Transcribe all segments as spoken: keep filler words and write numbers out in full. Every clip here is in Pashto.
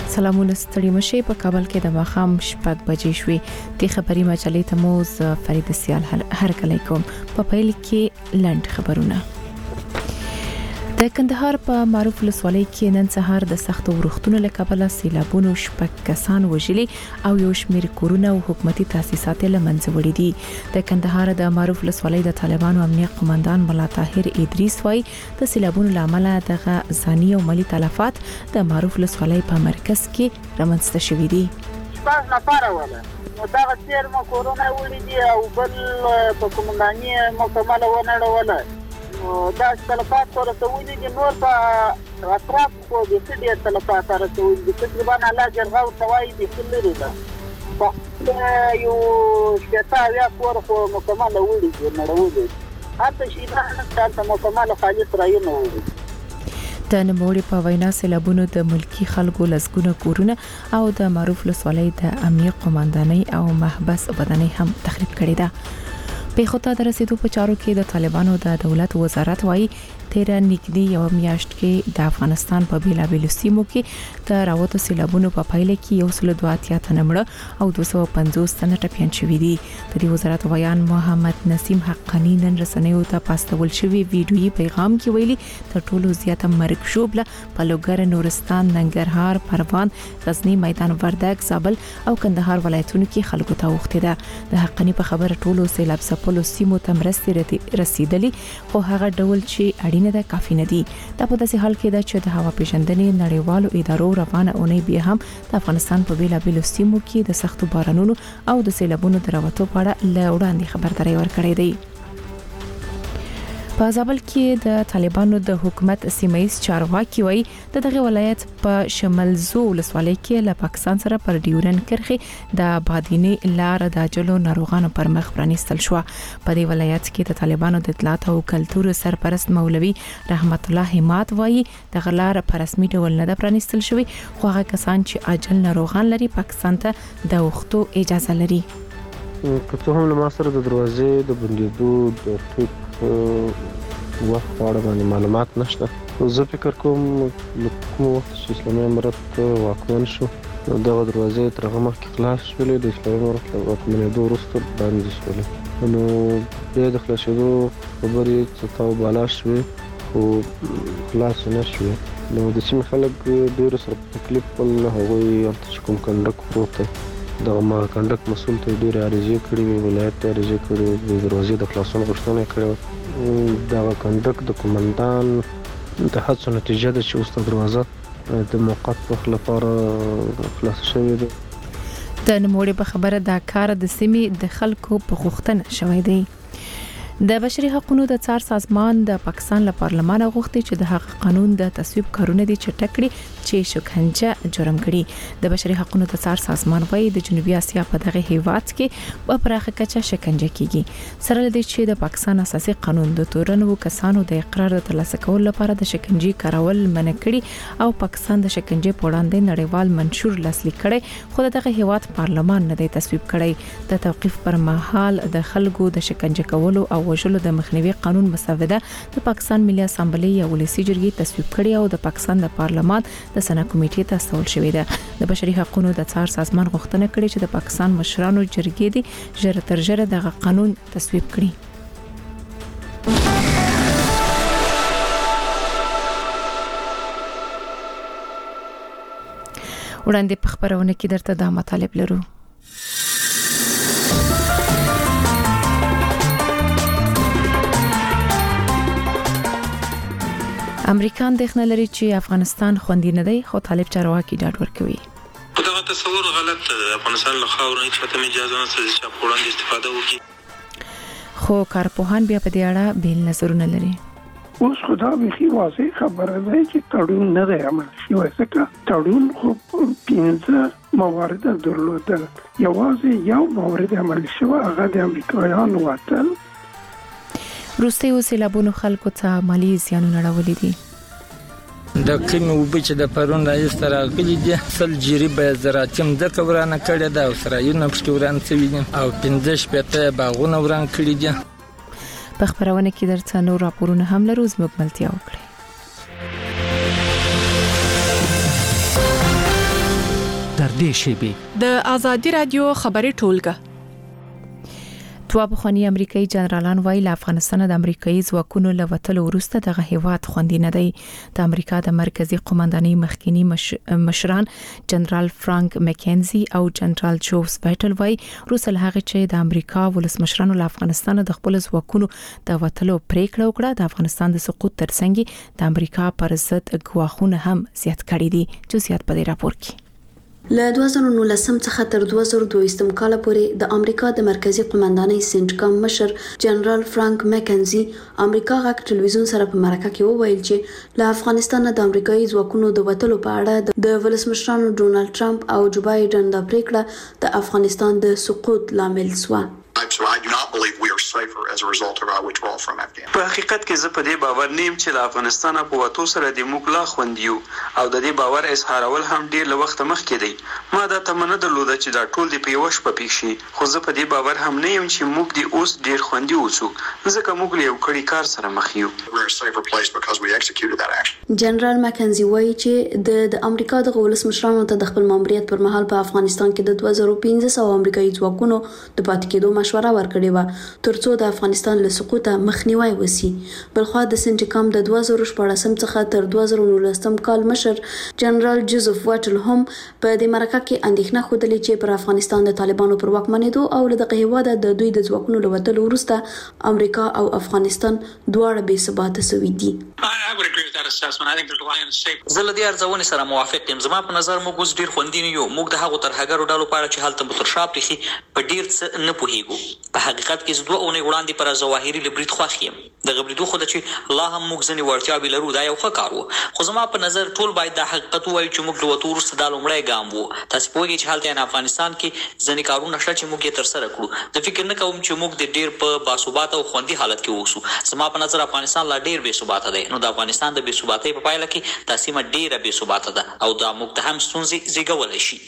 سلامونه ستړي مشه په کابل کې د ماخام شپږ بجې شوې د خبري مجلې ته موز فرید سیال هر کله کوم په پیل کې لند خبرونه د کندهار په معروف ولسوالۍ کې نن سهار د سختو ورښتونو له کبله سیلابونو شپږ کسان وژلي او یو شمېر کورونه او حکومتي تاسیسات له منځه وړي دي د کندهار د معروف ولسوالۍ د طالبانو امنیت قومندان ملا طاهر ادریس وايي د سیلابونو لامل دغه ځاني او مالی تلفات د معروف ولسوالۍ په مرکز کې رامنځته شوي دي. شپږ نفر ولا نو دا غیر مو کورونه وړي دي او بل په کومنداني مکمل ونه ولا دا تلفات ورته دي نور په اطراف کو د سړي تلفات ورته دي تقریبا الله جرغه او توای دي کلري ده په یو شتا یا کور خو مکمل وړي دي نړولې حتی شي نه تاسو مکمل خالص راينه وړي د نوموړي په وینا سیلابونو د ملکی خلکو لسګونه کورونه او د معروف ولسوالۍ د امنیت قومندانۍ او محبس ودانۍ هم تخریب کړي ده. په خطا در رسیدو په چارو کې د طالبانو د دولت وزارت وايي تیر نږدې یو میاشت کې د افغانستان په بیلابیلو سیمو کې د راوتو سیلابونو په پایله کې یو سل دوه اتیا تنه مړه او دوه سوه پنځوس تنه ټپيان شوي دي. د دې وزارت ویان محمد نسیم حقانی نن رسنیو ته پاستول شوی ویډیويي پیغام کې ویلي تر ټولو زیاته مرګ شوبله په لوګر نورستان ننګرهار پروان غزنی میدان وردګ زابل او کندهار ولایتونو کې خلکو ته وخته ده. د حقانی په خبره ټولو سیلاب سپلو سیمو ته مرستې رسیدلي خو هغه ډول چې اړینه ده کافي نه دي. دا په داسې حال کې ده چې د هوا پیژندنې نړیوالو ادارو روانه اونۍ بیا هم د افغانستان په بیلابیلو سیمو کې د سختو بارانونو او د سیلابونو د راوتو په اړه له وړاندې خبرداري ورکړې ده. په زابل کې د طالبانو د حکومت سیمایي چارواکي وایي د دغه ولایت په شمال زو ولسوالۍ کې له پاکستان سره پر ډیورن کرښې د بادینی لار د جلو ناروغانو پر مخ پرانیستل شو. په دې ولایت کې د طالبانو د اطلاعات او کلتور سرپرست مولوي رحمت الله همات وایي د غلار پر رسمي ډول نه د پرانیستل شوی خو هغه کسان چې اجل ناروغان لري پاکستان ته د وختو اجازه لري. که څه هم له ما سره د دروازې د بندیدو د ټیپ وخت په اړه باندې معلومات نشته. زه فکر کوم کوم وخت چې اسلامي امارت واکمن شو دغه دروازې تر هغه مخکې خلاص شولې د اسلامي امارت له واکمنېدو وروسته بندې شولې نو بیا د خلاصېدو خبرې څه تاو بالا شوې خو خلاصې نه شوې نو د سیمې خلک ډېرو سره په تکلیف ول هغوی هلته چې کوم کنډک پروت دی دغه ما کنډک مسؤل ته ډېرې عریضې کړې وې ولایت ته عریضې کړې د دروازې د خلاصون غوښتنه یې کړې وه. دغه کنډک د قومندان د هڅو نتیجه ده چې اوس د دروازه د موقت وخت لپاره خلاص شوې ده. د نوموړي په خبره دا کار د سیمې د خلکو په غوښتنه شوی دی. د بشري حقوقو د څار سازمان د پاکستان له پارلمان غوښتي چې د هغه قانون د تصویب کارونه دي چې ټکړي چې شکنجه جرم کړي. د بشري حقوقو د څار سازمان وايي د جنوبي اسیا په دغه هیواد کې په پراخه کچه شکنجه کیږي سره لدی چې د پاکستان اساسي قانون د تورنو کسانو د اقرار د ترلاسه کولو لپاره د شکنجه کارول منع کړي او پاکستان د شکنجه په وړاندې نړیوال منشور لاسلیک کړي خو دغه هیواد پارلمان نه دی تصویب کړی. د توقيف پر مهال د خلکو د شکنجه کولو او وژلو د مخنیوي قانون مسوده د پاکستان ملي اسامبلې یا ولسی جرګې تصویب کړي او د پاکستان د پارلمان د سنا کمیټې ته استول شوې ده. د بشري حقوقو د څار سازمان غوښتنه کړې چې د پاکستان مشرانو جرګې دي ژر تر ژره دغه قانون تصویب کړي. وړاندې په خبرونه کې درته دا مطالب لرو. امریکا اندېښنه لري چې افغانستان خوندي نه دی خو طالب چارواکي ډاډ ورکوي. دا تصور غلط افغانستان له خاورې هیڅ ته اجازه نه لري چې په وړاندې استفاده وکړي خو کارپوهان بیا په دې اړه بیل نظرونه لري. اوس خدا به خي واضح خبره ده چې تړون نه دی عمل شوی ځکه تړون خو پنځه موارد درلودل یوازې یو مورد عمل شوی هغه د امریکایانو وتل. روسي وسیلابونو خلکو ته مالی زیانونه راولي دي. د کمی وبې چې د پرون رئیس راغلي دي سل جری به زراعتیم د کورانه کړی دا اسرائیل نه پښتو وران څوي او پنځه شپته باغونه وران کړی دي. په خبرونه کې درته نور راپورونه هم لرو زموږ ملتیا وکړي. نږدې شیبې د ازادي رادیو خبري ټولګه. دوه پخوانی امریکایي جنرالان وایي له افغانستان د امریکایي ځواکونو له وتلو وروسته دغه هیواد خوندي نه دی. د امریکا د مرکزی قوماندانۍ مخکینی مش... مشران جنرال فرانک مکینزي او جنرال جوز بایټل وایي روسل هغه چې د امریکا ولسمشرانو له افغانستان د خپل ځواکونو د وتلو پریکړه وکړه د افغانستان د سقوط ترڅنګ د امریکا پر ضد ګواښونه هم زیات کړي دي. جزئیات په دې راپور کې. له دوه زره نولسم څخه تر دوه زره دویشتم کال پورې د امریکا د مرکزی قوماندانۍ سنټکام مشر جنرال فرانک مکینزي امریکا غاک ټلویزیون سره په مرکه کې وویل چې له افغانستان د امریکایي ځواکونو د وتلو په اړه د ولسمشرانو ډونالد ټرمپ او جو بایدن د پریکړه د افغانستان د سقوط لامل شو. So I do not believe we are safer as a result of our withdrawal from Afghanistan. په حقیقت کې زه په دې باور نیم چې له افغانستان په وتو سره د موږ لا خوندیو او د دې باور اظهارول هم ډیر له وخت مخکې دی. ما دا تمنه درلوده چې دا ټول د پیوش په پیښ شي خو زه په دې باور هم نه یم چې موږ د اوس ډیر خوندي اوسو ځکه موږ له یو کړي کار سره مخ یو. We are a safer place because we executed that action. جنرال مکینزي وایي چې د د امریکا د ولسمشرانو ته د خپل ماموریت پر مهال په افغانستان کې د دوه زره پنځه سوه امریکایي ځواکونو د پاتې کېدو مشوره ورکړې و ترڅو د افغانستان له سقوطه مخنیوي وسی. بلخوا د سنټکام د دوه زره شپږم څخه تر دوه زره نولسم کال مشر جنرال جوزف واټل هم په دې مرکه کې اندېښنه خوده چې پر افغانستان د طالبانو پر واکمنېدو او له دغه هیواد د دوی د ځواکونو له وتلو وروسته امریکا او افغانستان دواړه بې ثباته شوي دي. زه له دې ارزونې سره موافق یم. زما په نظر موږ اوس ډیر خوندي نه یو. موږ د هغو ترهګرو ډلو په اړه چې هلته مو تر شا پرېښي په ډیر څه نه پوهېږو. په حقیقت کې دوه اونۍ وړاندې پر ظواهري لبرید خوښ یم. د غبرېدو خو د چې لا هم موږ ځینې وړتیاوې لرو دا یو ښه کار و خو زما په نظر ټول باید دا حقیقت ووایو چې موږ له وتو وروسته دا لومړی ګام و. تاسې پوهېږئ چې هلته افغانستان کې ځینې کارونه شته چې موږ یې ترسره کړو. زه فکر نه کوم چې موږ د ډېر په باثباته او خوندي حالت کې اوسو. زما په نظر افغانستان لا ډېر بې ثباته دی. نو د افغانستان د بې ثباتۍ په پایله کې دا سیمه ډېره بې ثباته ده او دا موږ ته هم ستونزې زېږولی شي.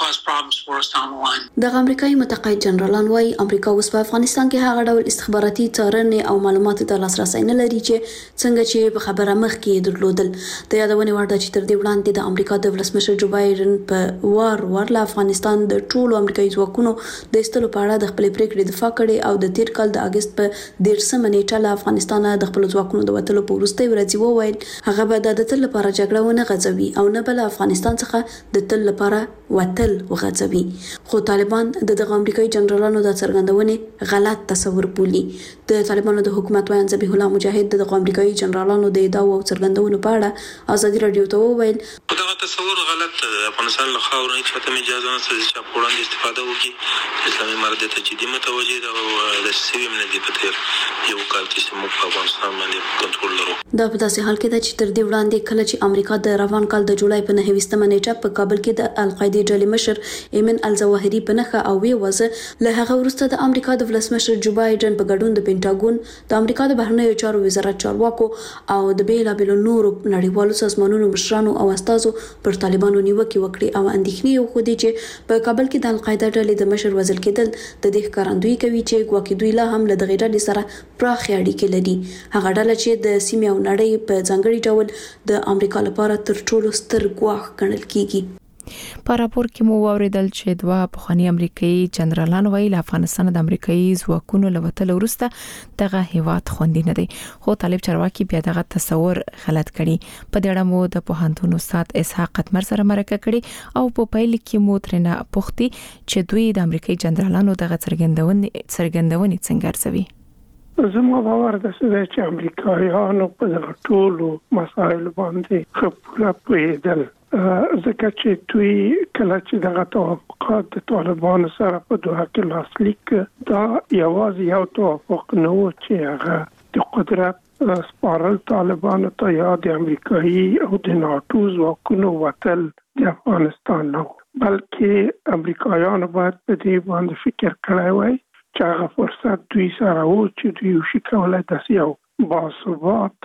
د امریکایي متقاعد جنرالان وايي امریکا اوس په افغانستان کې هغه ډول استخباراتي څارنې او معلوماتو ته لاسرسی نه لري چې څنګه چې په خبره مخکې درلودل. د یادونې وړ ده چې تر دې وړاندې د امریکا د ولسمشر جو بایدن په وار وار له افغانستان د ټولو امریکایي ځواکونو د ایستلو په اړه د خپلې پریکړې دفاع کړې او د تیر کال د اگست په دیرشمه نیټه له افغانستان د خپل ځواکونو د وتلو په وروستۍ ورځ وویل هغه به د تل لپاره جګړه ونه غځوي او نه بل افغانستان څخه د تل لپاره وتل وغځوي. خو طالبان د دغه امریکایي جنرالانو د څرګندونې غلط تصور بولي. د طالبانو د حکومت وایي ذبیح الله مجاهد د امریکایي جنرالانو د ادعاو او څرګندونو په اړه ازادي رادیو ته وویل دغه تصور غلط ده. افغانستان له خاورې هیڅ چاته اجازه نشته چې په وړاندې استفاده وکړي. اسلامي امارت ته جدي متوجه ده او د سیمې نه دی په تیر یو کال کې موږ په افغانستان باندې کنټرول لرو. دا په داسې حال کې ده چې تر دې وړاندې کله چې امریکا د روان کال د جولای په نهه ویشتمه نیټه په کابل کې د القاعده ډلې مشر ایمن الظواهري په نخښه او وی وزه له هغه وروسته د امریکا د ولسمشر جو بایدن په ګډون د پینټاګون د امریکا د بهرنیو چارو وزارت چارواکو او د بیلابېلو نورو نړیوالو سازمانونو مشرانو او استازو پر طالبانو نیوکې وکړي او اندېښنې یې وښودې چې په کابل کې د القاعده ډلې د مشر وژل کېدل د دې ښکارندویي کوي چې ګواکې دوی لا هم له دغې ډلې سره پراخې اړیکې لري. هغه ډله چې د سیمې او نړۍ په ځانګړي ډول د امریکا لپاره تر ټولو ستر ګواښ ګڼل کیږي. په راپور کې مو واوریدل چې دوه پخوانی امریکایي جنرالان وایي له افغانستان د امریکایي ځواکونو له وتلو وروسته دغه هیواد خوندي نه دی. خو طالب چارواکي بیا دغه تصور غلط کړي. په دې اړه مو د پوهنتون استاد اسحاق قتمر سره مرکه کړي او په پیل کې مو ترنه پوښتې چې دوی د امریکایي جنرالانو دغه څرګندونې څرګندونې څنګه ارزوي. زما باور ده چې امریکایانو په دغه ټولو مسایلو باندې خپله پوهېدل ځکه چې دوی کله چې دغه توافقات د طالبانو سره په دوحه کې لاسلیک دا یوازې یو توافق نه و چې هغه د قدرت سپارل طالبانو ته یا د امریکایي او د ناټو ځواکونو وتل د افغانستان نه بلکې امریکایانو باید په دې باندې فکر کړی وای چې هغه فرصت دوی سره و چې دوی وشي کولای داسې یو باثبات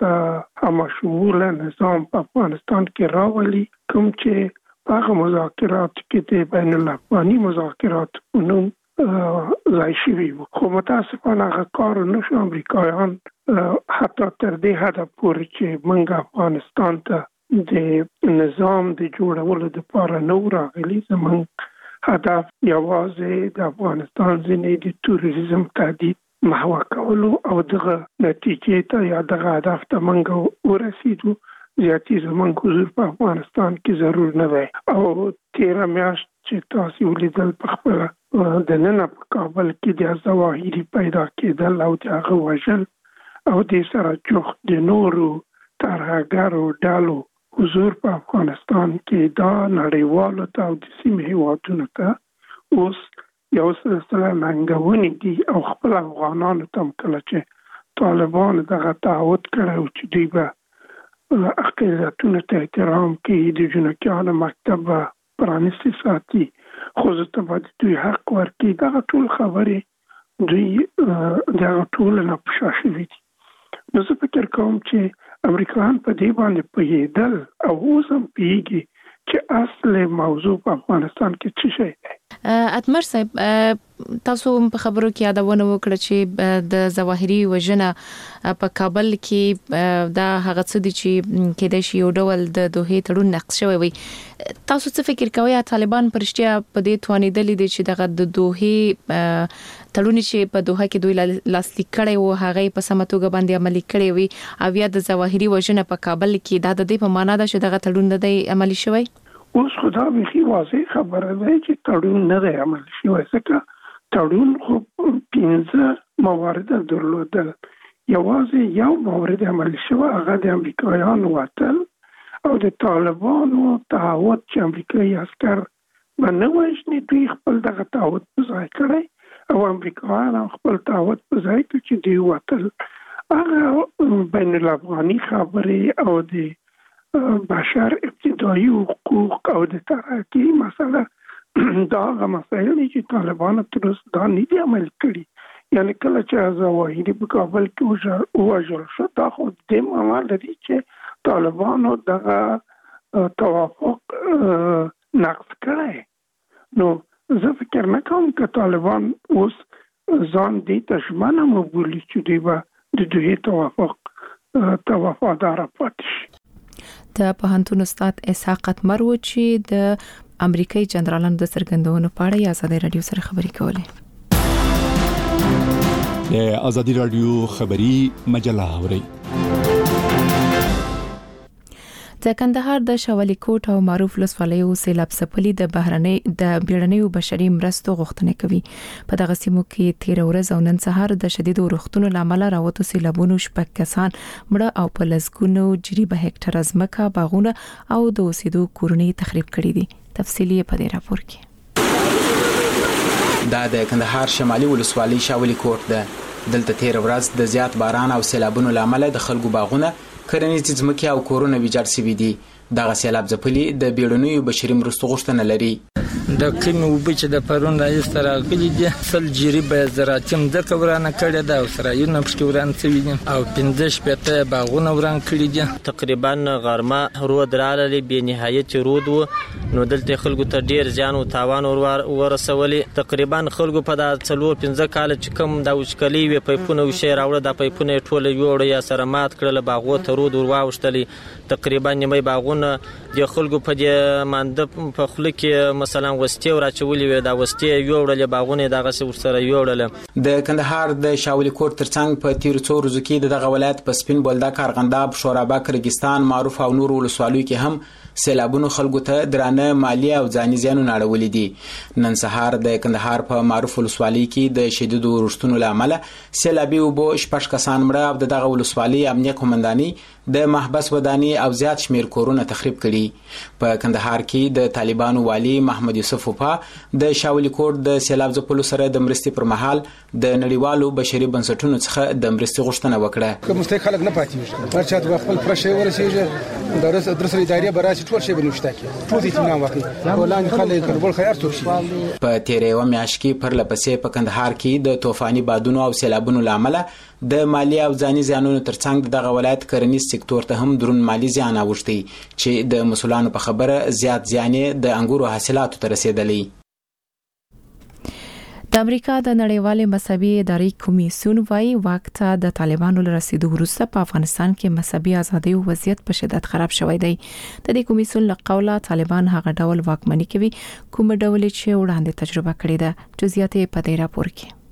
همشموله نظام په افغانستان کې راولي کوم چې په هغه مذاکرات کې د بین الاقوامي مذاکرات په نوم ځای شوي وو. خو متاسفانه هغه کار نشو. امریکایان حتی تر دې حده پورې چې موږ افغانستان ته د نظام د جوړولو لپاره نو راغلي. زموږ هدف یوازې د افغانستان ځینې د توریزم تهدید محو کولو او دغه نتیجې ته یا دغه هدف ته موږ ورسېدو. زیاتې زموږ حضور په افغانستان کې ضرور نه دی. او تیره میاشت چې تاسو ولیدل په خپله د ننه په کابل کې د ظواهري پیدا کېدل او د هغه وژل او د سره جوخت د نورو ترهګرو ډلو حضور په افغانستان کې دا نړیوالو ته او د سیمې هیوادونو ته اوس یو سلسله ننګونې دي او خپل افغانانو ته هم کله چې طالبان دغه تعهد کړی چې دوی به اقلیتونو ته احترام کوي، د جنکیانو مکتب به پرانیستي ساتي، ښځو ته به دوی حق ورکړي. دغه ټول خبرې دوی دغه ټول نه په شا شوي دي. نو زه فکر کوم چې امریکایان په دې باندې پوهېدل او اوس هم پوهېږي چې اصل موضوع په افغانستان کې څه شی دی. اتمر صاحب، تاسو په خبرو کې یادونه وکړه چې د ظواهري وژنه په کابل کې دا هغه څه دي چې کېدای شي یو ډول د دوحې تړون نقض شوی وي. تاسو څه فکر کوئ طالبان پر رښتیا په دې توانېدلي دي چې دغه د دوحې تړون چې په دوحه کې دوی لاسلیک کړی وو هغه په سمه توګه باندې عملي کړی وي او یا د ظواهري وژنه په کابل کې دا د دې په معنا ده چې دغه تړون نه دی عملي شوی؟ اوس خدا به واضح خبره ده چې تړون نه دی عملي شوی، ځکه تړون خو پنځه موارد درلودل. یوازې یو مورد عملي شوی، هغه د امریکایانو وتل او د طالبانو تعهد چې امریکایي عسکر به نه وژني. دوی خپل دغه تعهد په ځای کړی او امریکایان خپل تعهد په ځای کړ چې دوی وتل. هغه بین الافغاني خبرې او د بشر ابتدایي حقوق او د ترقی مسله دا هغه مسایل دي چې طالبانو تر اوسه دا نه دي عملي کړي. یعنی کله چې ظواهري په کابل کې وژل شو، دا خو د معنا لري چې طالبانو دغه توافق نقض کړی. نو زه فکر نه کوم چې طالبان اوس ځان دې ته ژمنه وبولي چې دوی به د دوی توافق ته وفادار پاتې شي. د پوهنتون استاد اسحاق اتمر و چې د امریکایي جنرالانو د څرګندونو په اړه آزادي رادیو سره خبرې کولې. د آزادي رادیو خبری مجله اوري. د کندهار د شاولي کوټ او معروف لسوالۍ سیلاب څپلي د بهرنۍ د بیړنیو بشري مرستو غوښتنه کوي. په دغه سیمو کې تیر ورځ او نن سهار د شدیدو روغتونو لامل راوته سیلابونو شپږ کسان مړه او په لسګونو جریبه هکټره ځمکه، باغونه او د اوسېدو کورنۍ تخریب کړي دي. تفصیلی په دې راپور کې. دا د کندهار شمالي ولسوالۍ شاولي کوټ ده. دلته تیر ورځ د زیات باران او سیلابونو لامل د خلکو باغونه، کرنیزې ځمکې او کورونه ویجاړ شوي دي. دغه سیلاب ځپلي د بیړنیو بشري مرستو غوښتنه لري. د کمې اوبه چې د پرون راایسته راغلي دي سل جریبه زراعتي ځمکه ورانه کړې ده او سرایونه پکې وران شوي دي او پنځه شپېته باغونه وران کړي دي. تقریبا غرمه رود راغلی بې نهایت رود و، نو دلته خلکو ته ډیر زیان او تاوان ورسولي. تقریبا خلکو په دا څلور پنځه کال چې کوم دا وچکلي وي پیپونه وشي راوړه، دا پیپونه ټول یوړ یا سره مات کړل، باغو ته رود ور واوښتلی. تقریبا نیمه باغونه د خلکو په دې مانده په خله کې مثلا وستي او راچولې وي، دا وستي یوړل باغونه دغه سره یوړل. د کندهار د شاولي کوټ ترڅنګ په تیر څو ورځو کې دغه ولایت په سپین بولدک، ارغنداب، شورابک، ریګستان، معروف او نور ولسوالیو کې هم سیلابونو خلکو ته درانه مالی او ځاني زیانونه اړولې دي. نن سهار د کندهار په معروف ولسوالۍ کې د شدیدو ورښتونو لامل سیلابي اوبو شپږ کسان مړه او دغه ولسوالۍ امنیه قومنداني د محبس وداني او زیات شمیر کورونه تخریب کړي. په کندهار کې د طالبانو والی محمد یوسف وفا د شاولي کوټ د سیلاب ځپلو سره د مرستې پر مهال د نړیوالو بشري بنسټونو څخه د مرستې غوښتنه وکړه. کوم مستحق خلک نه پاتېږي، هر چا ته خپل پرشه ورسېږي، د درس ادارې براسي ټول شی بنوښته کې ټول اطمینان وکړي، ولان خلک کډبل خیر تور شي. په تیرې و میاشت کې پر لپسې په کندهار کې د طوفاني بادونو او سیلابونو لامل د مالی او ځاني زیانونو ترڅنګ دغه ولایت کرنیز سکتور ته هم درون مالی زیان اوښتی چې د مسولانو په خبره زیات زیان د انګورو حاصلاتو ته رسیدلی. د امریکا د نړیوالې مذهبي ادارې کمیسیون وايي واک ته د طالبانو له رسیدو وروسته په افغانستان کې مذهبي ازادي او وضعیت په شدت خراب شوی دی. د دې کمیسیون له قوله طالبان هغه ډول واکمني کوي کوم ډول چې وړاندې تجربه کړې ده. جزئیات په دې راپور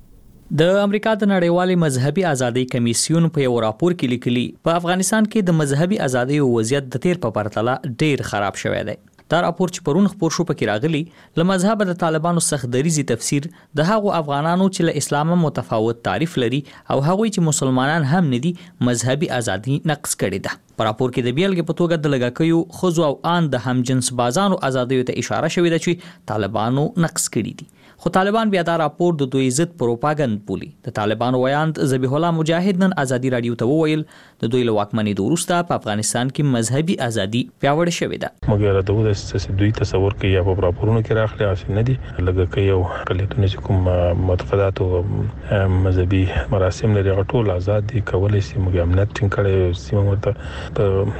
کې د امریکا د نړیوالې مذهبي ازادي کمیسیون په یو راپور کې لیکلي په افغانستان کې د مذهبي ازادي او وضعیت د تیر په پرتله ډیر خراب شوی دی. دا راپور چې پرون خبر شو پکې راغلی له مذهب د طالبانو سخت دریزي تفسیر د هغو افغانانو چې له اسلامه متفاوت تعریف لري او هغوی چې مسلمانان هم نه دي مذهبي ازادي نقض کړې ده. په راپور کې د بیلګې په توګه د لګاکیو خزو او آن د همجنس بازانو ازادیو ته اشاره شوې ده چې طالبانو نقض کړې دي. خو طالبان بیا دا راپور د دوی ضد پروپاګند بولي. د طالبانو ویاند ذبیح الله مجاهد نن ازادي رادیو ته وویل د دوی له واکمنۍ وروسته په افغانستان کې مذهبي ازادي پیاوړې شوې ده. مګر د دوی د دوی تصور کوي یا په راپورونو کې راخلي اصل نه دي لګاکي او کلیتونه چې کوم معتقدات او مذهبي مراسم لري ټول آزاد دي کولای شي موږ امنیت ټینګ کړي سیمه ورته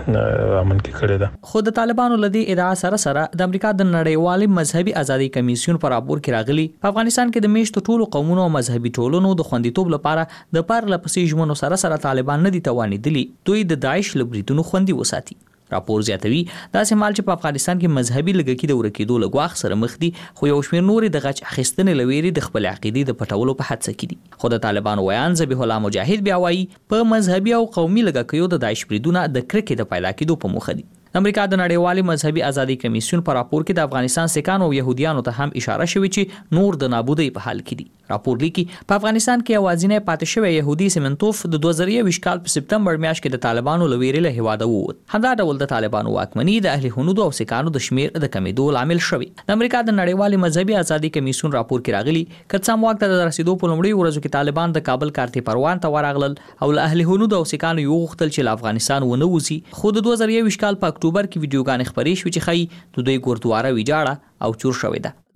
په امن کې کړي ده. خو د طالبانو لدی ادعا سره سره د امریکا د نړیوالې مذهبي ازادي کمیسیون په راپور کې راغلي په افغانستان کې د میشتو ټولو قومونو او مذهبي ټولنو د خوندیتوب لپاره د پرله پسې ژمنو سره سره طالبان نه دي توانیدلي دوی د داعش له بریدونو خوندي وساتي. راپور زیاتوي دا سمال چې په افغانستان کې مذهبي لګکی د ورکیدو لګواخ سره مخ دي خو یو شمېر نور د غچ اخیستنې لويري د خپل عقیدې د پټولو په حادثه کې دي. خو د طالبانو ویان ذبیح الله مجاهد بیا وایي په مذهبي او قومي لګکیو د داعش بریدونه د کرکې د پیدا کېدو په موخه دي. امریکا د نړیوالې مذهبي ازادي کمیسیون په راپور کې د افغانستان سکانو او يهوديانو ته هم اشاره شوې چې نور د نابودۍ په حال کې دي. راپور لیکي په افغانستان کې اوازینه پاتې شوی يهودي سیمنتوف د دوه زره یو کال په سپتمبر میاشت کې د طالبانو لویری له هواده ووت. همدا ډول د طالبانو واکمني د اهل هنود او سکانو د شمیر د کمیدو لامل شوی. د امریکا د نړیوالې مذهبي ازادي کمیسیون راپور کې راغلي کڅام وخت د رسیدو په لومړي ورځو کې طالبان د کابل کارتي پروان ته ورغلل او له اهل هنود او سکانو یو غختل چې افغانستان ونه وځي. خو د دوه زره یو کال په اکتوبر کې ویډیوګان خبرې شوې چې خی د دوی ګوردواره ویجاړه او چور شوې ده.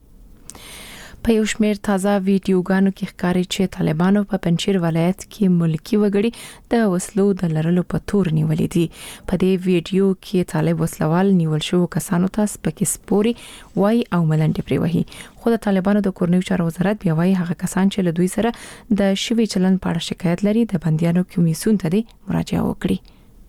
په یو شمېر تازه ویډیوګانو کې ښکاري چې طالبانو په پنجشیر ولایت کې ملکی وګړي د وسلو د لرلو په تور نیولې دي. په دې ویډیو کې طالب وسلوال نیول شو کسانو ته سپکې سپوري وای او ملنډې پرې وهي. خو د طالبانو د کورنیو چارو وزارت بیا وایي هغه کسان چې له دوی سره د شوي چلن په اړه شکایت لري د بندیانو کمیسیون ته دې مراجعه وکړي.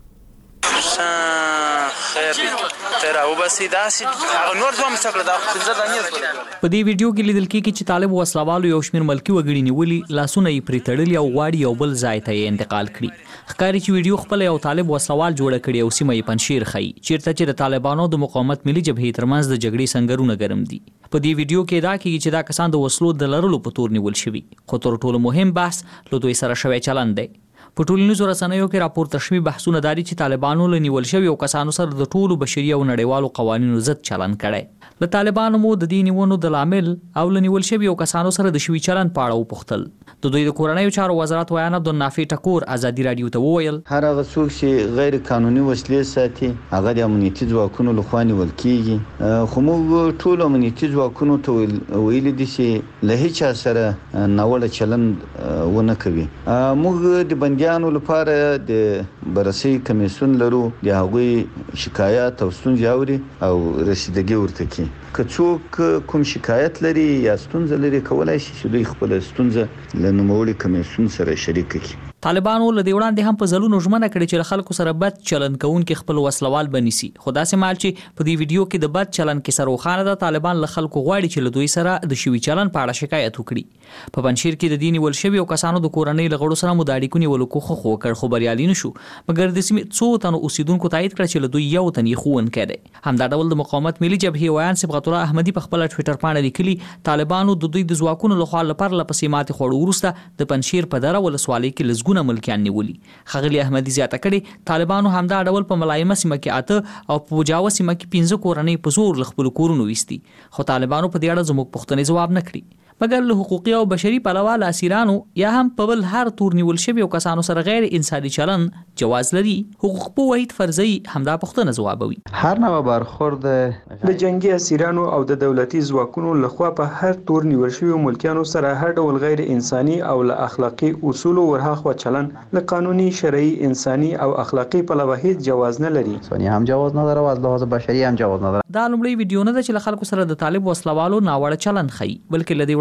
تر او بس داسې هغه نور ځوم څکړه دا څنګه دانیز په دې ویډیو کې لیدل کېږي چې طالب وسلوالو یو شمېر ملکی وګړي نیولي لاسونه یې پرې تړلي او غواړي یو بل ځای ته یې انتقال کړي. ښکاري چې ویډیو خپل یو طالب وسلوال جوړ کړي او سیمه یې پنجشیر ښیي چیرته چې د طالبانو د مقاومت ملي جبهې ترمنځ د جګړې سنگرونه ګرم دي. په دې ویډیو کې دا کېږي چې دا کسان د وسلو د لرلو په تور نیول شوي. خو تر ټولو مهم بحث له دوی سره شوی چلند دی. په ټولنیزو رسنیو کې راپورته شوي بحثونه داري چې طالبانو له نیول شوي او کسانو سره د ټولو بشري او نړیوالو قوانینو ضد چلن کړی. له طالبانو مو د دې نیونو د لامل او له نیول شوي او کسانو سره د شوي چلن په اړه وپوښتل. د دوی د کورنیو چارو وزارت ویان عبدالنافع ټکور ازادي رادیو ته وویل هر هغه څوک چې غیر قانوني وسلې ساتي هغه د امنیتي ځواکونو لخوا نیول کیږي. خو موږ ټول امنیتي ځواکونو ته ویلي دي چې له هیڅ سره ناوړه چلن ونه کوي. موږ د بندیانو لپاره د بررسي کمیسیون لرو د هغوی شکایت او ستونزې اوري او رسیدګي ورته کوي. که څوک کوم شکایت لري یا ستونزه لري کولای شي چې دوی خپل ستونزه له نوموړي کمیسیون سره شریک کړي. طالبانو له دې وړاندې هم په ځلونو ژمنه کړې چې له خلکو سره بد چلن کوونکي خپل وسلوال بنيسي. خو داسې مال چې په دې ویډیو کې د بد چلن کې سروخانه ده طالبان له خلکو غواړي چې له دوی سره د شوي چلن په اړه شکایت وکړي. په پنجشیر کې د دې نیول شوي او کسانو د کورنۍ له غړو سره مو د اړیکو نیولو کوښښ وکړ خو بریالي نه شو. مګر د سیمې څو تنو اوسیدونکو تایید کړ چې له دوی یو تن یې ښوونکی دی. همدا ډول د مقاومت ملي جبهې ویان صبغت الله احمدي په خپل ټویټر باندې لیکلي طالبانو د دوی د ځواکونو لخوا لپاره لپسې ماتې خوړو وروسته د پنجشیر په دره ولسوالۍ کې لزګونه ملکیان نیولي. خغلی احمدي زیاته کړي طالبانو همدا ډول په ملایمه سیمه کې اته او په بوجاوه سیمه کې پنځه کورنۍ په زور ل خپل کورونو وستي. خو طالبانو په دې اړه زموږ پوښتنې ځواب نه کړي. مګر له حقوقي او بشري پلوه له اسیرانو یا هم په بل هر تور نیول شوي او کسانو سره غیر انساني چلن جواز لري. حقوق په وحید فرضي همدا پوښتنه ځوابوي. هر نوع برخورد د جنگي اسیرانو او د دولتي ځواکونو لخوا په هر تور نیول شوي ملکیانو سره هر ډول غیر انساني او له اخلاقي اصولو ورهاخوا چلن له قانوني شرعي انساني او اخلاقي پلوه هیڅ جواز نه لري. انساني هم جواز نه لري او از لحاظ بشري هم جواز نه لري. دا لومړی ویډیو نه ده چې له خلکو سره د طالب وسلوالو ناوړه چلن ښيي بلکې له دې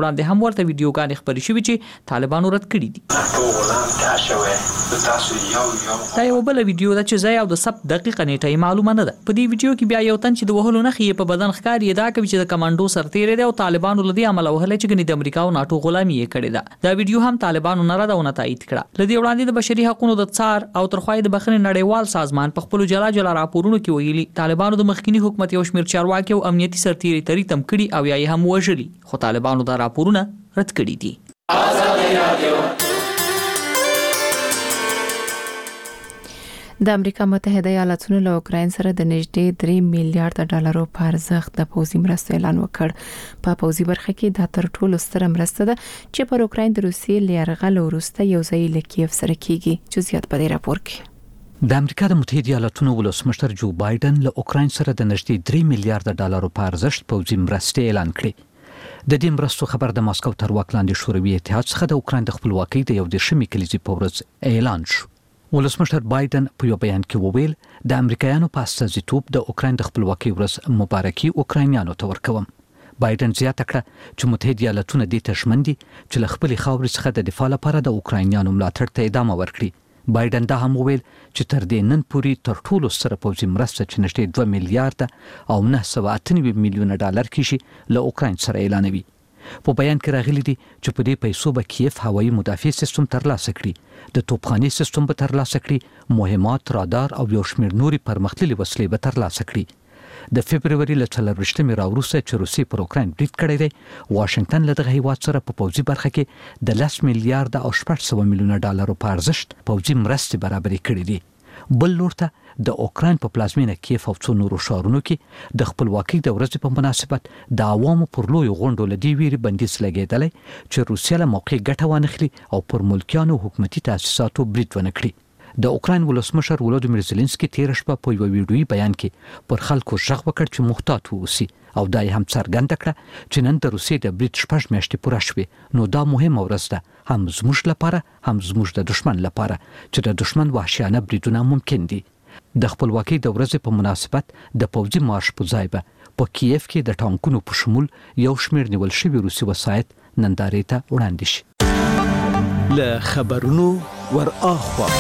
وړاندې هم ورته ویډیوګانې خپرې شوې چې طالبانو رد کړي دي. دا یو بل ویډیو ده چې ځای او د سب دقیقه نیټه معلومه نه ده. په دې ویډیو کې بیا یو تن چې د وهلو نښې په بدن ښکاري دا کوي چې د کمانډو سرتیری دی او طالبانو لدی عمل وهل چې ګنې د امریکا او ناتو غلامي یې کړې ده. دا ویډیو هم طالبانو نه راډونه تایید کړه. لدی وړاندې د بشري حقوقو د څار او ترخوای د بخښنې نړیوال سازمان په خپل جلا جلا راپورونو کې ویلي طالبانو د مخکنی حکومت یو شمېر چارواکي او امنیتي سرتیری تری تم کړي او یا هم وژلي، خو طالبانو دا راپورونه رد کړي دي. د امریکا متحده ایالاتونو له اوکراین سره د نږدې درې میلیارډ ډالرو په ارزښت د پوځي مرستو اعلان وکړ. په پوځي برخه کې دا تر ټولو ستره مرسته ده چې پر اوکراین د روسیې له یرغل وروسته یو ځای له کیف سره کیږي. جزئیات په دې راپور کې. د امریکا د متحده ایالاتونو ولسمشر جو بایدن له اوکراین سره د نږدې درې میلیارډ ډالرو په ارزښت پوځي مرستې اعلان کړې. د دې مرستو خبر د ماسکو تر واک لاندې شوروي اتحاد څخه د اوکراین د خپلواکۍ د یو دېرشمې کلیزې په ورځ اعلان شو. ولسمشر بایدن په یو بیان کې وویل د امریکایانو په استازیتوب د اوکراین د خپلواکۍ ورځ مبارکي اوکراینیانو ته ورکوم. بایدن زیاته کړه چې متحده ایالاتونه دې ته ژمن دي چې له خپلې خاورې څخه د دفاع لپاره د اوکراینیانو ملاتړ ته ادامه ورکړي. بایدن دا هم وویل چې تر دې نن پورې تر ټولو ستره پوځي مرسته چې نږدې دوه میلیارډ او نه سوه اته نوي میلیونه ډالر کېږي له اوکراین سره اعلانوي. په بیان کې راغلي دي چې په دې پیسو به کیف هوایي مدافع سیستم ترلاسه کړي، د توپخانې سیستم به ترلاسه کړي، مهمات، رادار او یو شمېر نورې پرمختللې وسلې به ترلاسه کړي. د فبروري له څلرویشتمې راوروسته چې روسیې پر اوکراین برید کړی دی، واشنګټن له دغه هیواد سره په پوځي برخه کې د لس میلیارډ او شپږ سوه میلیونه ډالرو په ارزښت پوځي مرستې برابرې کړې دي. بل لور ته د اوکراین په پلازمینه کیف او څو نورو ښارونو کې د خپلواکۍ د ورځې په مناسبت د عوامو پر لویو غونډو له دې ویرې بندیز لګېدلی چې روسیه له موقع ګټه وانخلي او پر ملکیانو حکومتي تاسیساتو برید ونه کړي. د اوکراین ولسمشر ولودیمیر زيلنسکي تیر شپه په یو ویډیويي بیان کې پر خلکو ژغ وکړ چې محتاط واوسي او دا هم څرګنده کړه چې نن د روسیې د برید شپږ میاشتې پوره شوې، نو دا مهمه ورځ ده هم زموږ لپاره هم زموږ د دشمن لپاره چې د دشمن وحشیانه بریدونه ممکن دي. د خپلواکۍ د ورځې په مناسبت د پوځي مارش په ځای به په کیف کې د ټانکونو په شمول یو شمېر نیول شوي روسي وسایط نندارې ته وړاندې شي. له خبرونو ور اخوا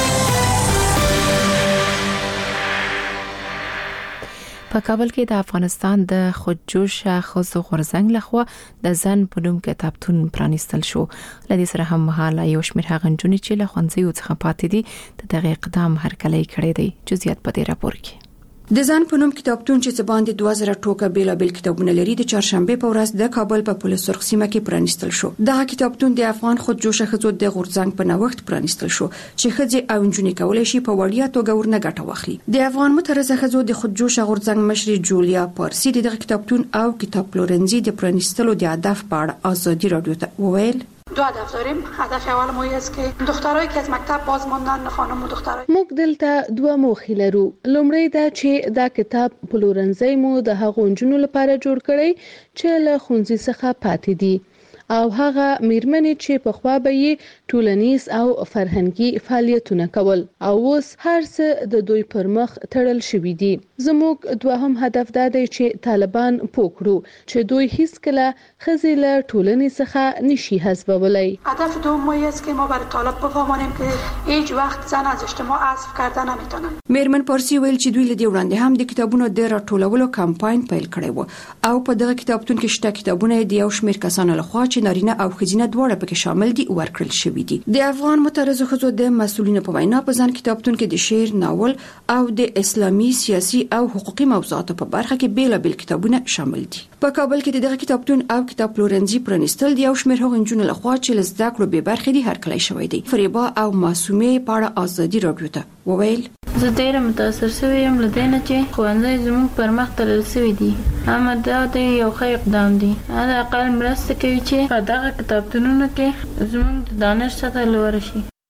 په کابل کې د افغانستان د خودجوشه ښځو غورځنګ لخوا د ځان په نوم کتابتون پرانیستل شو. لدې سره هم مهاله یو شمېر هغه نجونې چې له ښوونځیو څخه پاتې دي د دغه اقدام هرکلی کړی دی. جزئیات په دې راپور کې. د ځان په نوم کتابتون چې باندې دوه زره ټوکه بیلابل کتابونه لري د چهارشنبه په ورځ د کابل په پولیس سرخ سیمه کې پرانیستل شو. دغه کتابتون د افغان خودجوشه ښځو د غورځنګ په نوښت پرانیستل شو چې ښځې او نجونې کولای شي په وړیا توګه ورنه ګټه واخلي. د افغان مترزه ښځو د خودجوشه غورځنګ مشر جولیا پارسی دغه کتابتون او کتاب پلورنځي د پرانیستلو د هدف په اړه ازادي رادیو ته وویل. دو هدف داریم. هدف اول ما است که دخترایی که از مکتب باز ماندن، خانم و دخترای موږ دلته دوه موخې لرو. لومړی دا چې دا کتاب پلورنځي مو د هغو نجونو لپاره جوړ کړی چې له ښوونځي څخه پاتې دي او هغه میرمنې چې په خوا به یې ټولنیز او فرهنګي فعالیتونه کول او اوس هر څه د دوی پر مخ تړل شوي دي. زموږ دوهم هدف دا دی چې طالبان پوکړو چې دوی هیڅ کله ښځې له ټولنې څخه نشي حذفولی. هدف دوم ما است که ما برای طالب بفهمانیم که هیچ وقت زن از اجتماع حذف کرده نمیتونن. میرمن پارسی ویل چې دوی له دې وړاندې هم د کتابونو د راټولولو کمپاین پیل کړی و او په دغه کتابتون کې شته کتابونه د یو شمېر کسانو لخوا چې نارینه او ښځینه دواړه پکې شامل دي ورکړل شوي دي. د افغان مترزه ښځو د مسؤلینو په وینا په ځان کتابتون کې د شعر، ناول او د اسلامي، سیاسي او حقوقي موضوعاتو په برخه کې بیلابل کتابونه شامل دي. په کابل کې دغه کتابتون او کتاب پلورنځي پرانیستل د یو شمېر هغو نجونو لخوا چې له زده کړو بې برخې دي هرکلی شوی دی. فریبا او معصومې په اړه ازادي رادیو ته وویل. زه ډېره متاثر شوې یم له دې نه چې ښوونځی زموږ پر مخ تړل شوي دي. اما دا د یو ښه اقدام دی. حد اقل مرسته کوي چې په دغه کتابتونونو کې زموږ د دانش سطح لوړه شي.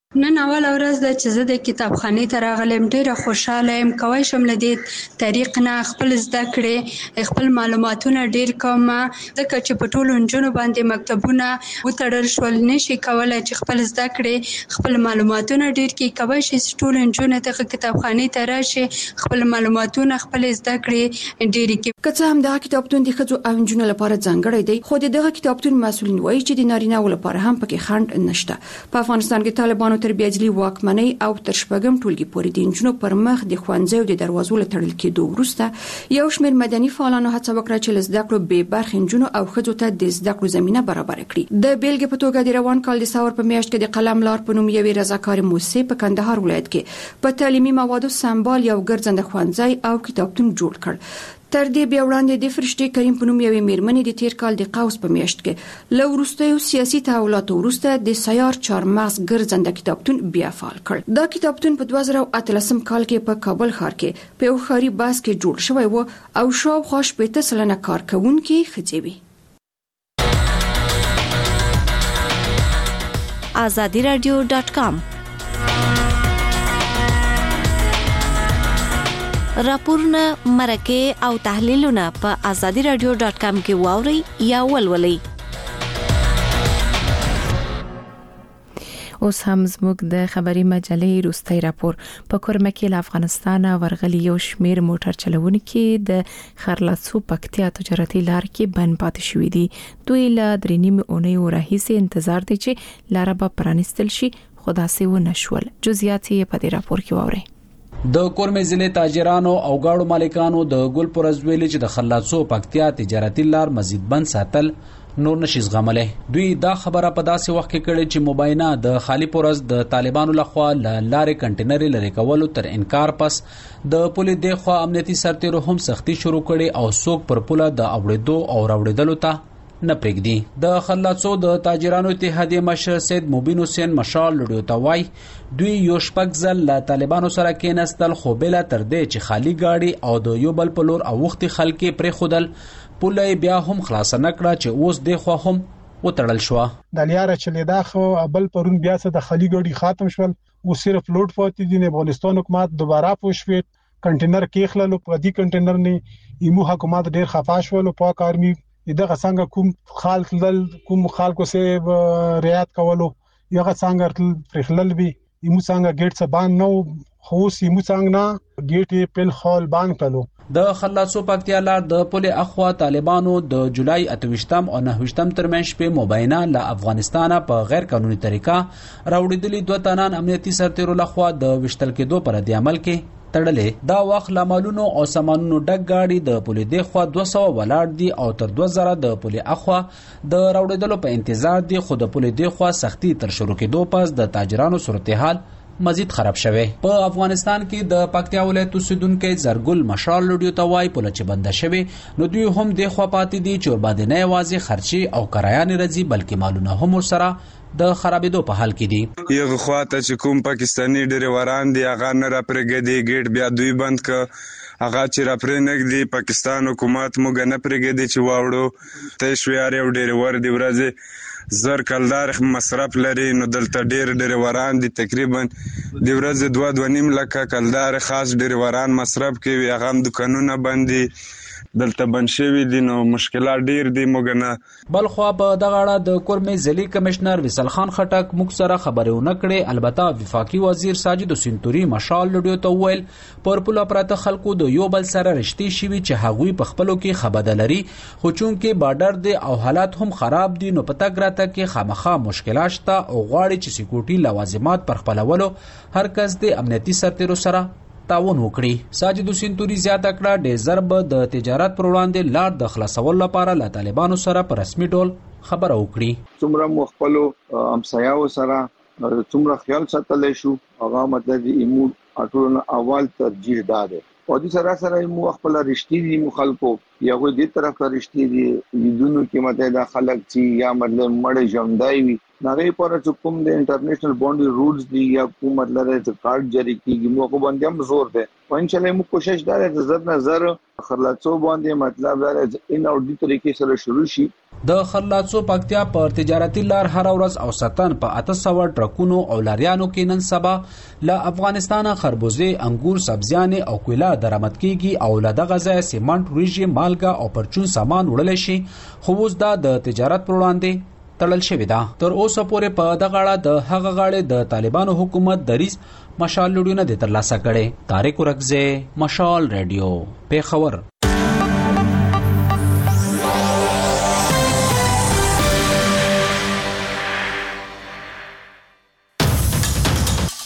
نن اول ورځ د چې زه د کتابخانې ته راغلم ډېره خوشحاله یم. کولی شم له دې طریق نه خپل زده کړې خپل معلوماتونه ډېر کوم ځکه چې په ټولو نجونو باندې مکتبونه وتړل شول نشي کولی چې خپل زده کړې خپل معلوماتونه ډېر کړي. کولی شي چې ټولو نجونو ته کتابخانې ته راشي خپل معلوماتونه خپل زده کړې ډېرې کړي. که څه هم دغه کتابتون د ښځو او نجونو لپاره ځانګړی دی خو د دغه کتابتون مسؤلین وایي چې د نارینه‌و لپاره هم پکې خنډ نشته. په افغانستان کې طالبانو تر بیاجلي واکمنۍ او تر شپږم ټولګي پورې د نجونو پر مخ د ښوونځیو د دروازو له تړل کېدو وروسته یو شمېر مدني فعالانو هڅه وکړه چې له زده کړو بې برخې نجونو او ښځو ته د زده کړو زمینه برابره کړي. د بیلګې په توګه د روان کال د ساور په میاشت کې د قلم لار په نوم یوې رضاکارې موسسې په کندهار ولایت کې په تعلیمي موادو سمبال یو ګرځنده ښوونځی او کتابتون جوړ کړ. تر دې بیا وړاندې د فرشتې کریم په نوم یوې میرمنې د تیر کال د قوس په میاشت کې له وروستیو سیاسي تحولاتو وروسته د سیار چارمغز ګرځنده کتابتون بیا فعال کړ. دا کتابتون په دوه زره اتلسم کال کې په کابل ښار کې په یو ښاري بس کې جوړ شوی و او شاوخوا شپېته سلنه کارکوونکي ښځې وې. آزادي رادیو ډاټ کام راپورونه مرکه او تحلیلونه په آزادي رادیو ډاټ کام کې واوري یا ولولئ. اوس هم زموږ د خبري مجلې روستي راپور په کورمه کې له افغانستان ورغلي یو شمیر موټر چلوونکي د خرلڅو پکتیا تجارتي لار کې بند پاتې شوې دي. دوی له درې نیمه اونۍ راهیسې انتظار دي چې لار به پرانستل شي خو داسې ونه شول. جزئیات یې په دې راپور کې واورئ. د کورمه ضلع تاجرانو او گاړو مالکانو د ګل پرز ویلي چې د خلاصو پکتیا تجارتي لار مزید بند ساتل نور نشي زغملې. دوی دا خبره په داسې وخت کې کړې چې مباینه د خالی پرز د طالبانو لخوا لارې کنټینر لري کولو تر انکار پس د پولیس د خوا امنیتي سرتیرو هم سختی شروع کړي او څوک پر پوله د اوړېدو او راوړېدلو ته نه پرېږدي. د خلاصو د تاجرانو اتحادیه مشر سید مبین حسین مشال لډیو ته وای دوی یو شپږ ځل له طالبانو سره کېناستل خو بل تر دې چې خالی گاډي او د یو بل په لور او وخت خلک پرې خودل پوله بیا هم خلاص نه کړه چې اوس د خو هم وتړل شو. د لیاره چې لیدا خو ابل پرون بیا څه د خالی گاډي ختم شول او صرف لوډ فاتې دي. نه افغانستان حکومت دوباره پوښوي کنټینر کې خللو په دې کنټینر نه ایمو حکومت ډیر خفا شول او پاک آرمي دغه څنګه کوم خالق دل کوم خلکو سه ریاض کولو یغه څنګه پرخلل وی ایمو څنګه ګیټ څه باندې نو خو ایمو څنګه نه ګیټ په خال باندې کړو. د خلاصو پکتیا لار د پوله اخوا طالبانو د جولای اتوشتم او نهوشتم ترمنځ په مباینه له افغانستانه په غیر قانوني طریقه راوړېدلې دوه تنان امنیتي سرتیرو لخوا د وشتل کېدو پر د عمل کې تړلې. دا وخت لاملونو او سامانونو ډک گاډي د پوله د خوا دوه سوه ولاړ دي او تر دوه زره د پوله اخوا د راوړېدلو په انتظار دي خو د پوله د خوا سختی تر شروع کېدو پس د تاجرانو صورتحال مزید خراب شوه. په افغانستان کې د پکتیا ولایت اوسیدونکو زرګل مشال لډیو ته وای په لچ بند شوه نو دوی هم د خوا پاتې دي چې باندې نه واځي خرچي او کرایان راځي بلکې مالونه هم سره د خرابېدو په حال کې دي. یو خواته چې کوم پاکستاني ډریوران دي هغه نه را پرګدي ګیټ بیا دوی بند ک هغه چې را پرې نګدي پاکستان حکومت موږ نه پرګدي چې واوړو ته شویار یو ډریور دی ورځي زر کلدار مصرف لري نو دلته ډیر ډریوران دي تقریبا د ورځې دوه دوه نیم لکه کلدار خاص ډریوران مصرف کوي هغه هم دکانونه باندې دلته بند شوی دي نو مشکلات ډیر دي موږ بل خو په دغه اړه د کورمه ضلعي کمشنر وصل خان خټک موږ سره خبرونه کړې. البته وفاقي وزیر ساجد سنتوري مشال لډیو ته ویل پر پوله پراته خلکو د یو بل سره رښتې شوي چې هغوی په خپلو کې خبره لري خو چونکې بارډر دی او حالات هم خراب دي نو پته ګراته کې خامخا مشکلات شته او غواړي چې سکیورټي لوازمات پر خپلولو هر کس د امنیتي سرتیرو سره تعاون وکړي. ساجد سنتوري زیاته کړه د ضرب د تجارت پر وړاندې لار د خلاصول لپاره له طالبانو سره په رسمي ډول خبره وکړي. څومره مخبلو امسایاو سره څومره خیال ساتل شو هغه مطلب ایمو اټولو اول ترجیح داده او د سره سره ایمو خپل رښتې دي مخالفو یو دې طرف ته رښتې دي لیدونکو کې مته دا خلک چې یا مطلب مړ ژوندای وي نغې پر کوم د انټرنیشنل باونډري رولز دی یا کوم مطلب د کارت جاری کیږي مو کو باندې هم زور ده او ان شاء الله مو کوشش دا ده زړه نظر خرلاڅو باندې مطلب دا ان اورډي طریقې سره شروع شي. د خرلاڅو پکتیا پر تجارتي لار هر ورځ او ستن په اته سوه ټرکونو او لاریانو کې نن سبا له افغانستان خربوزه انګور سبزیانې او کویلا درآمد کیږي او له دغه ځای سیمنټ ریجی مالګه او پرچون سامان وړل شي خو اوس دا د تجارت پر وړاندې تړل شوی دا. تر اوسه پورې په دغه اړه د هغه غاړې د طالبانو حکومت دریس مشال لډونه د ترلاسه کړي. طارق ورکزه، مشال رادیو، پیښور.